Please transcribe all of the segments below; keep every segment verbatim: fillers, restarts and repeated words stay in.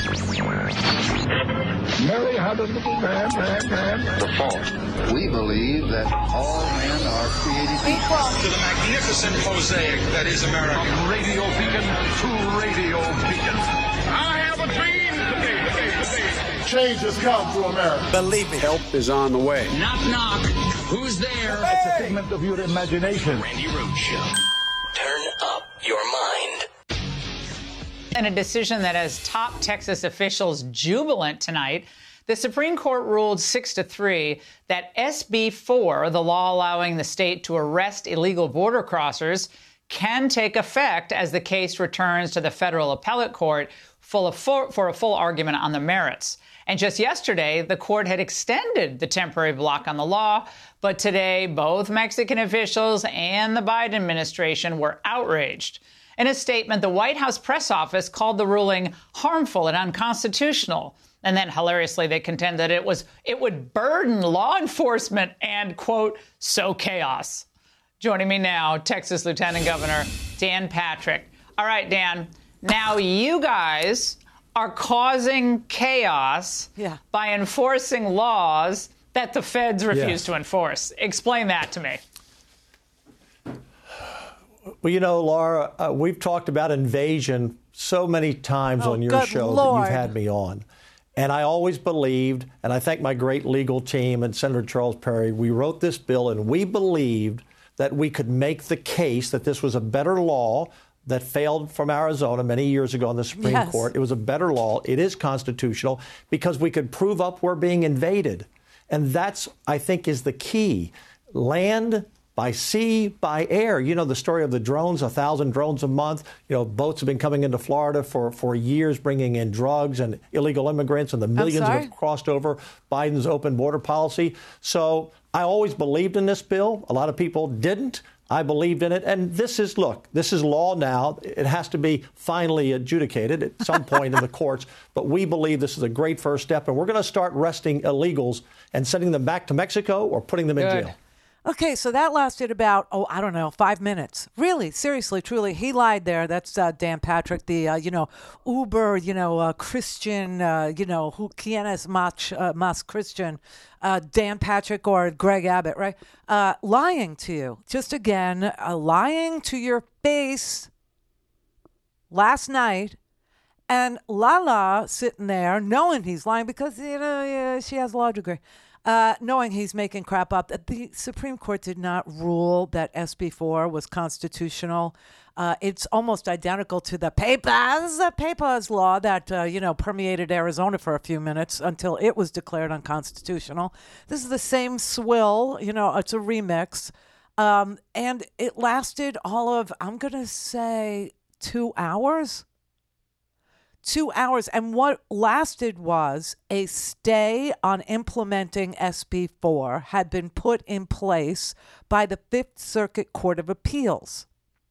Mary had a little man, man, man. The fall. We believe that all men are created equal. To the magnificent mosaic that is America. From radio beacon to radio beacon. I have a dream today, today, today. Change has come to America. Believe me. Help is on the way. Knock, knock. Who's there? It's a figment of your imagination. Randy Rhoads Show. Turn up your mind. In a decision that has top Texas officials jubilant tonight, the Supreme Court ruled six to three that S B four, the law allowing the state to arrest illegal border crossers, can take effect as the case returns to the federal appellate court full of for, for a full argument on the merits. And just yesterday, the court had extended the temporary block on the law, but today both Mexican officials and the Biden administration were outraged. In a statement, the White House press office called the ruling harmful and unconstitutional. And then, hilariously, they contend that it was it would burden law enforcement and, quote, sow chaos. Joining me now, Texas Lieutenant Governor Dan Patrick. All right, Dan, now you guys are causing chaos yeah. by enforcing laws that the feds refuse yes. to enforce. Explain that to me. Well, you know, Laura, uh, we've talked about invasion so many times oh, on your show Lord. that you've had me on. And I always believed, and I thank my great legal team and Senator Charles Perry, we wrote this bill and we believed that we could make the case that this was a better law that failed from Arizona many years ago in the Supreme yes. Court. It was a better law. It is constitutional because we could prove up we're being invaded. And that's, I think, is the key. Land, by sea, by air. You know the story of the drones, a thousand drones a month. You know, boats have been coming into Florida for, for years, bringing in drugs and illegal immigrants, and the millions that have crossed over Biden's open border policy. So I always believed in this bill. A lot of people didn't. I believed in it. And this is, look, this is law now. It has to be finally adjudicated at some point in the courts. But we believe this is a great first step. And we're going to start arresting illegals and sending them back to Mexico or putting them Good. in jail. Okay, so that lasted about, oh, I don't know, five minutes. Really, seriously, truly, he lied there. That's uh, Dan Patrick, the, uh, you know, uber, you know, uh, Christian, uh, you know, who quien es más, uh, más Christian, uh, Dan Patrick or Greg Abbott, right? Uh, lying to you. Just again, uh, lying to your face last night. And Lala sitting there knowing he's lying because, you know, yeah, she has a law degree. Uh, knowing he's making crap up. The Supreme Court did not rule that S B four was constitutional. Uh, it's almost identical to the Papers, Papers law that, uh, you know, permeated Arizona for a few minutes until it was declared unconstitutional. This is the same swill, you know, it's a remix. Um, and it lasted all of, I'm going to say, two hours. Two hours. And what lasted was a stay on implementing S B four had been put in place by the Fifth Circuit Court of Appeals.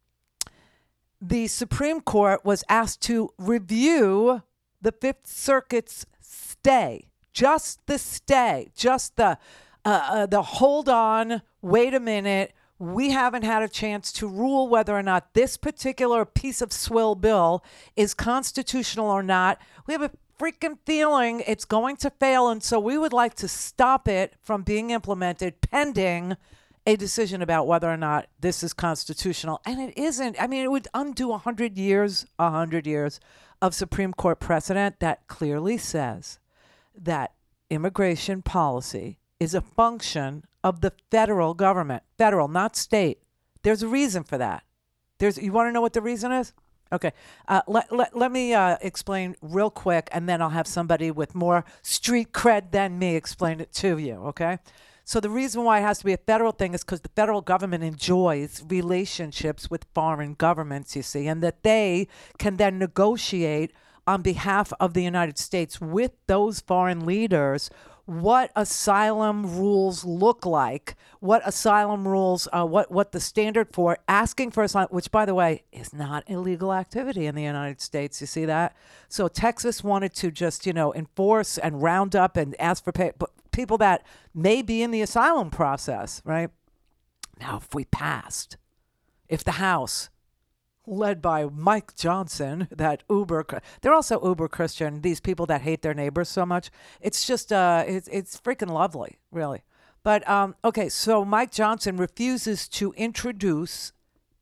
The Supreme Court was asked to review the Fifth Circuit's stay, just the stay, just the uh, uh, the hold on, wait a minute. We haven't had a chance to rule whether or not this particular piece of swill bill is constitutional or not. We have a freaking feeling it's going to fail, and so we would like to stop it from being implemented pending a decision about whether or not this is constitutional. And it isn't. I mean, it would undo one hundred years, one hundred years of Supreme Court precedent that clearly says that immigration policy is a function of the federal government. Federal, not state. There's a reason for that. There's. You want to know what the reason is? Okay. Uh, let, let, let me uh, explain real quick, and then I'll have somebody with more street cred than me explain it to you, okay? So the reason why it has to be a federal thing is because the federal government enjoys relationships with foreign governments, you see, and that they can then negotiate on behalf of the United States with those foreign leaders what asylum rules look like, what asylum rules, uh, what, what the standard for asking for asylum, which, by the way, is not illegal activity in the United States. You see that? So Texas wanted to just, you know, enforce and round up and ask for pay, but people that may be in the asylum process, right? Now, if we passed, if the House, led by Mike Johnson, that uber, they're also uber Christian, these people that hate their neighbors so much. It's just, uh, it's, it's freaking lovely, really. But, um, okay, so Mike Johnson refuses to introduce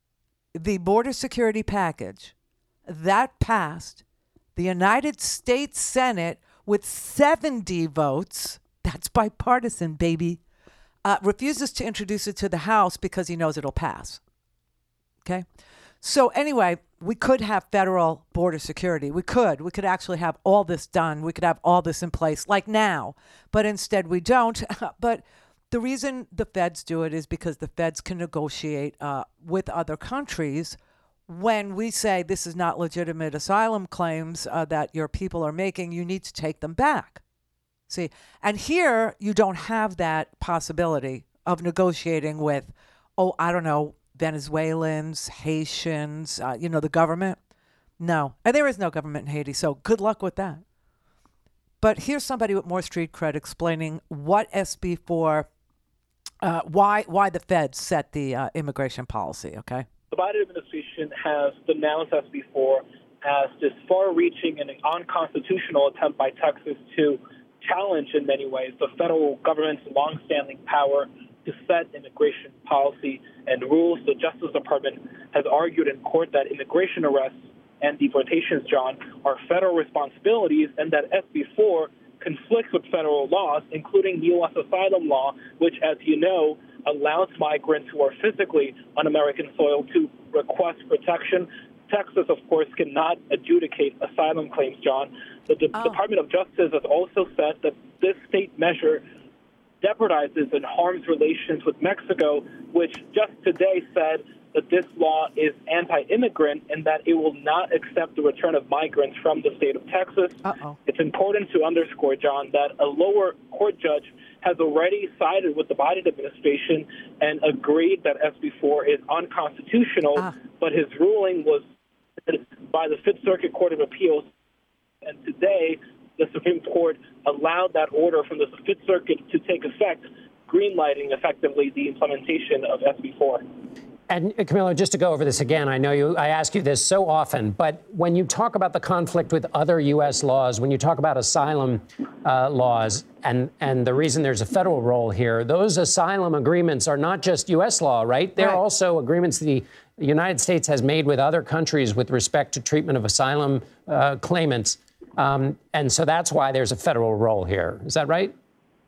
the border security package that passed the United States Senate with seventy votes. That's bipartisan, baby. Uh, refuses to introduce it to the House because he knows it'll pass. Okay? So anyway, we could have federal border security. We could. We could actually have all this done. We could have all this in place like now. But instead we don't. But the reason the feds do it is because the feds can negotiate uh, with other countries when we say this is not legitimate asylum claims uh, that your people are making, you need to take them back. See, and here you don't have that possibility of negotiating with, oh, I don't know, Venezuelans, Haitians, uh, you know, the government. No, and there is no government in Haiti, so good luck with that. But here's somebody with more street cred explaining what S B four, uh, why why the feds set the uh, immigration policy, okay? The Biden administration has denounced S B four as this far-reaching and unconstitutional attempt by Texas to challenge, in many ways, the federal government's longstanding power to set immigration policy and rules. The Justice Department has argued in court that immigration arrests and deportations, John, are federal responsibilities, and that S B four conflicts with federal laws, including U S asylum law, which, as you know, allows migrants who are physically on American soil to request protection. Texas, of course, cannot adjudicate asylum claims, John. The De- oh. Department of Justice has also said that this state measure jeopardizes and harms relations with Mexico, which just today said that this law is anti-immigrant and that it will not accept the return of migrants from the state of Texas. Uh-oh. It's important to underscore, John, that a lower court judge has already sided with the Biden administration and agreed that S B four is unconstitutional, ah. but his ruling was by the Fifth Circuit Court of Appeals, and today the Supreme Court allowed that order from the Fifth Circuit to take effect, greenlighting effectively the implementation of S B four. And Camilo, just to go over this again, I know you, I ask you this so often, but when you talk about the conflict with other U S laws, when you talk about asylum uh, laws, and, and the reason there's a federal role here, those asylum agreements are not just U S law, right? They're right. also agreements the United States has made with other countries with respect to treatment of asylum uh, claimants. Um, and so that's why there's a federal role here. Is that right?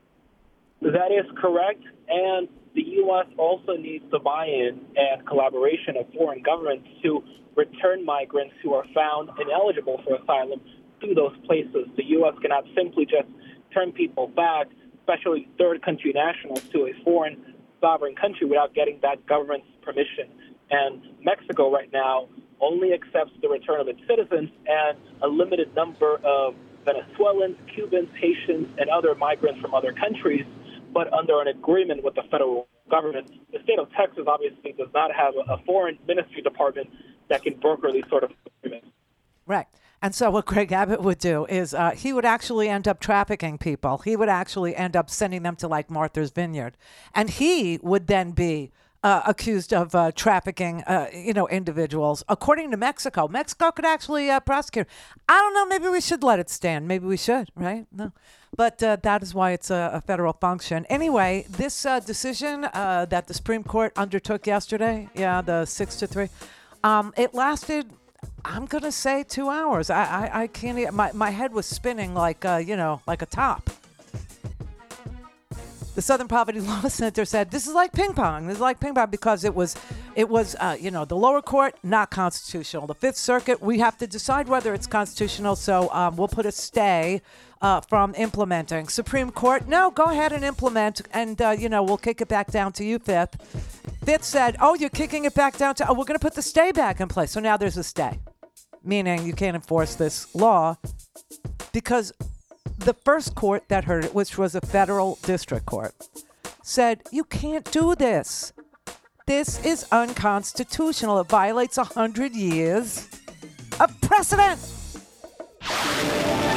That is correct. And the U S also needs the buy-in and collaboration of foreign governments to return migrants who are found ineligible for asylum to those places. The U S cannot simply just turn people back, especially third country nationals, to a foreign sovereign country without getting that government's permission. And Mexico right now only accepts the return of its citizens and a limited number of Venezuelans, Cubans, Haitians, and other migrants from other countries, but under an agreement with the federal government. The state of Texas obviously does not have a foreign ministry department that can broker these sort of agreements. Right. And so what Greg Abbott would do is uh, he would actually end up trafficking people. He would actually end up sending them to like Martha's Vineyard. And he would then be uh, accused of uh, trafficking, uh, you know, individuals. According to Mexico, Mexico could actually uh, prosecute. I don't know. Maybe we should let it stand. Maybe we should, right? No. But uh, that is why it's a, a federal function. Anyway, this uh, decision uh, that the Supreme Court undertook yesterday, yeah, the six to three, um, it lasted, I'm going to say two hours. I, I, I can't, my, my head was spinning like, uh, you know, like a top. The Southern Poverty Law Center said this is like ping pong. This is like ping pong because it was, it was, uh, you know, the lower court, not constitutional. The Fifth Circuit, we have to decide whether it's constitutional. So um, we'll put a stay uh, from implementing. Supreme Court, no, go ahead and implement. And, uh, you know, we'll kick it back down to you, Fifth. Fifth said, oh, you're kicking it back down to, oh, we're going to put the stay back in place. So now there's a stay, meaning you can't enforce this law because the first court that heard it, which was a federal district court, said, you can't do this. This is unconstitutional. It violates one hundred years of precedent.